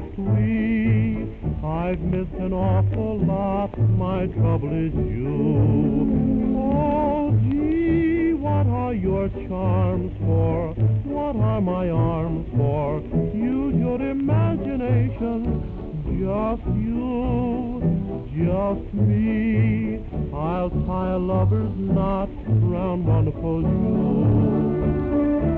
softly. I've missed an awful lot, my trouble is you. Oh, gee, what are your charms for? What are my arms for? Use your imagination, just you, just me. I'll tie a lover's knot round wonderful you.